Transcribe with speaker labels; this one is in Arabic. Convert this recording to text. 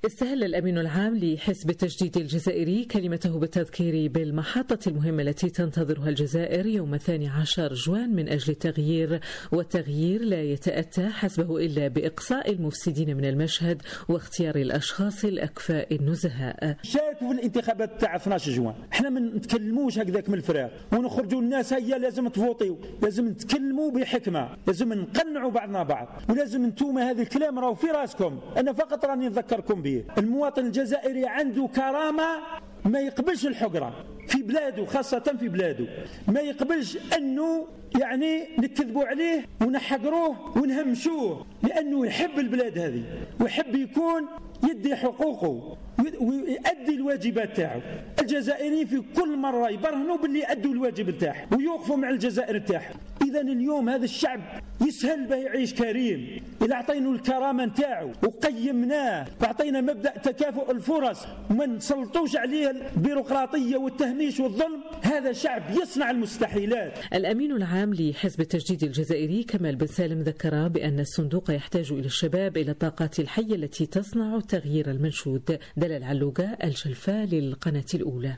Speaker 1: استهل الأمين العام لحزب التجديد الجزائري كلمته بالتذكير بالمحطة المهمة التي تنتظرها الجزائر يوم 12 جوان من أجل التغيير، والتغيير لا يتأتى حسبه إلا بإقصاء المفسدين من المشهد واختيار الأشخاص الأكفاء النزهاء.
Speaker 2: شاركوا في الانتخابات تاع 12 جوان، احنا ما نتكلموش هكذاك من الفراغ ونخرجوا الناس هيا لازم تفوطيو، لازم نتكلموا بحكمة، لازم نقنعوا بعضنا بعض، ولازم انتم هذا الكلام راهو في راسكم، أنا فقط راني نذكركم به. المواطن الجزائري عنده كرامة، ما يقبلش الحقرة في بلاده، خاصة في بلاده ما يقبلش أنه نكذبوا عليه ونحقروه ونهمشوه، لأنه يحب البلاد هذه ويحب يكون يدي حقوقه ويؤدي الواجبات تاعه. الجزائريين في كل مرة يبرهنوا باللي يؤدوا الواجب تاعه ويوقفوا مع الجزائر تاعه. إذا اليوم هذا الشعب يسهل به يعيش كريم إذا أعطينا الكرامة نتاعو وقيمناه وأعطينا مبدأ تكافؤ الفرص وما نسلطوش عليه البيروقراطية والتهميش والظلم. هذا شعب يصنع المستحيلات.
Speaker 1: الأمين العام لحزب التجديد الجزائري كمال بن سالم ذكر بأن الصندوق يحتاج إلى الشباب، إلى الطاقات الحية التي تصنع التغيير المنشود. دلال علوقة، الجلفاء، للقناة الأولى.